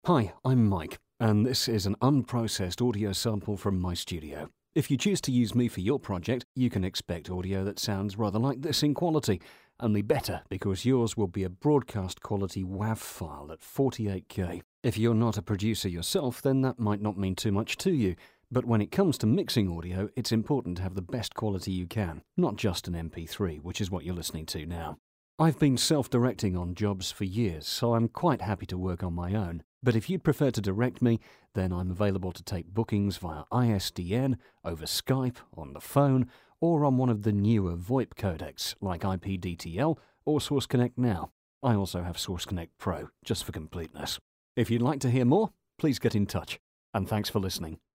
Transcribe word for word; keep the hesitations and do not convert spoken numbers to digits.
Hi, I'm Mike, and this is an unprocessed audio sample from my studio. If you choose to use me for your project, you can expect audio that sounds rather like this in quality, only better because yours will be a broadcast quality WAV file at forty-eight K. If you're not a producer yourself, then that might not mean too much to you, but when it comes to mixing audio, it's important to have the best quality you can, not just an M P three, which is what you're listening to now. I've been self-directing on jobs for years, so I'm quite happy to work on my own. But if you'd prefer to direct me, then I'm available to take bookings via I S D N, over Skype, on the phone, or on one of the newer VoIP codecs like I P D T L or Source Connect Now. I also have Source Connect Pro, just for completeness. If you'd like to hear more, please get in touch. And thanks for listening.